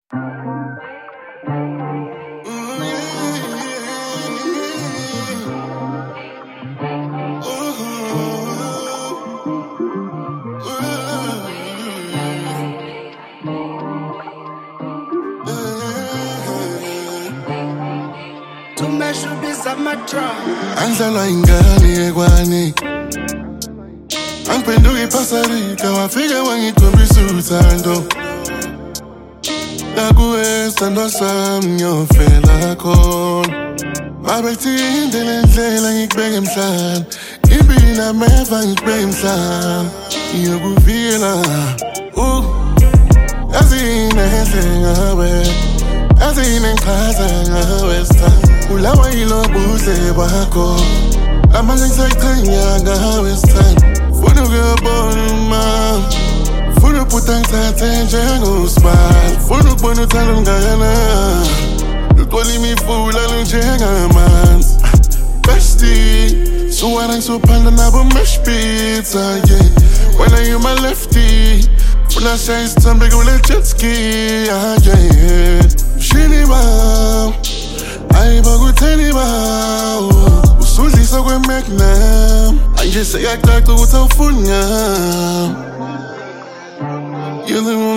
Anhlala ingane yekwani angiphenduka iphasarika wafike wangikhombisa uthando nakuwe sithandwa sami ngiyofela khona mabethindele ndlela ngikubeke emhlane impilo ameva ngikubeke emhlane ngiyokuvikela yazinehle ngawe yazinengichaza ngawe sithanda ulawa yilo buhle bakho amanje ngisayithanya ngawe sithanda funa ukuyobona uma funa ubhuta ngithathe njengosibali funa ukubona uthando lungana luqola imifula lunjengamanzi bestie suwara ngisophanda nabo meshpizza yeah when are you my lefty funa shaya isithambe kule jet ski yeah mshini bam ayiba kutheni bawo usudlisa kwe-Magnum anje seyacaca ukuthi awufuni ngam you're the